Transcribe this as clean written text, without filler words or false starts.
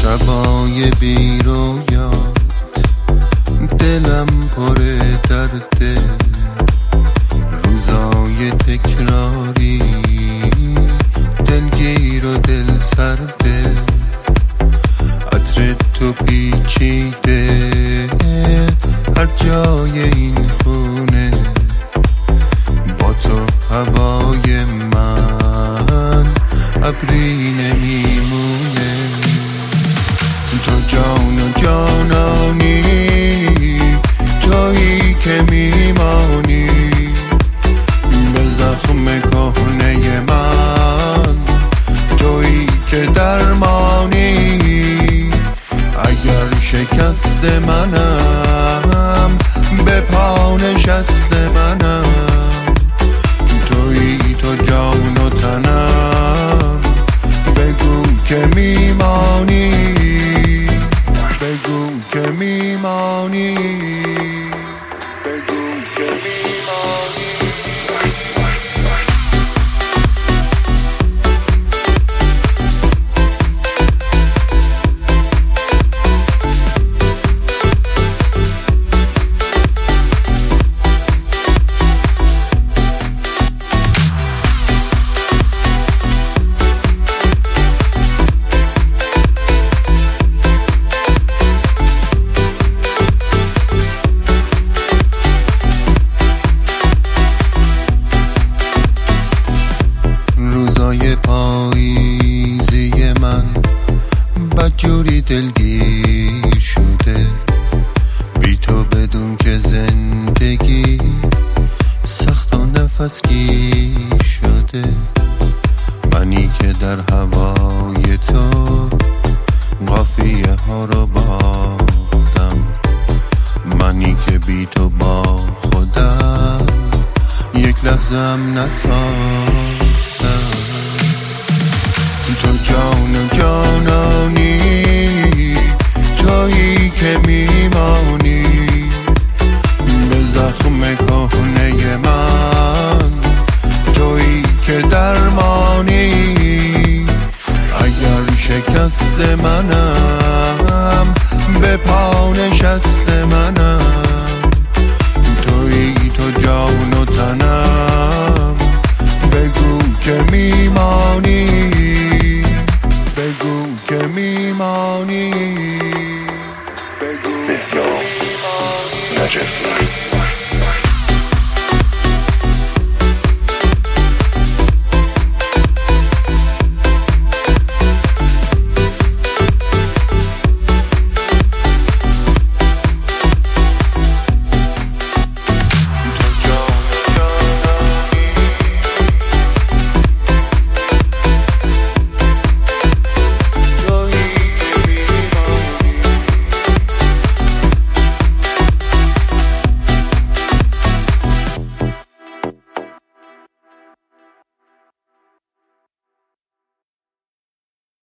شبای بی رویات دلم پر درده، روزای تکراری دلگیر و دل سرده، عطر تو پیچیده هر جای این خونه، با تو هوای من ابری نمیمونه. تو جان و جانانی، تویی که میمانی به زخم کهنه من، تویی که درمانی اگر شکست منم، به پا نشست منم، تویی تو جان و تنم، بگو که میمانی، بگو که میمانی، بگو که میمانی. روزای پاییزی من بدجوری دلگیر شده، بی تو بدون که زندگی سخت و نفس گیر شده، منی که در هوای تو قافیه ها رو باختم، منی که بی تو با خودم یک لحظه‌ام نساختم. تو جان و جانانی، تویی که میمانی به زخم کهنه من، تویی که درمانی اگر شکست منم، به پا نشست منم، تویی تو جان و تنم، بگو که میمانی، بگو که میمانی، بگو که میمانی. نجف